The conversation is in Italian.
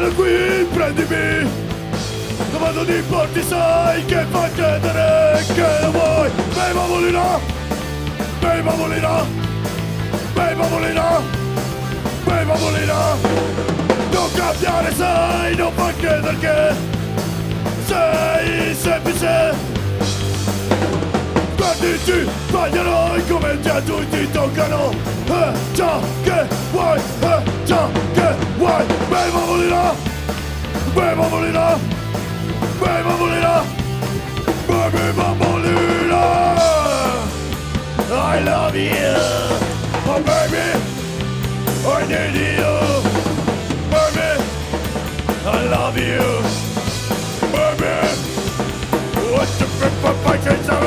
Vieni qui, prendimi. Quando ti porti sai che fa credere che lo vuoi. Bei bambolina, bei bambolina, bei bambolina, bei bambolina. Non cambiare sai, non fa credere che sei semplice. Guarditi, sbaglierai come gli adulti toccano. Già che vuoi, già che vuoi. Bei bambolina, bei bambolina, bei bambolina, baby bambolina. I love you, oh baby, I need you, baby, I love you, baby. What the frick for fighting?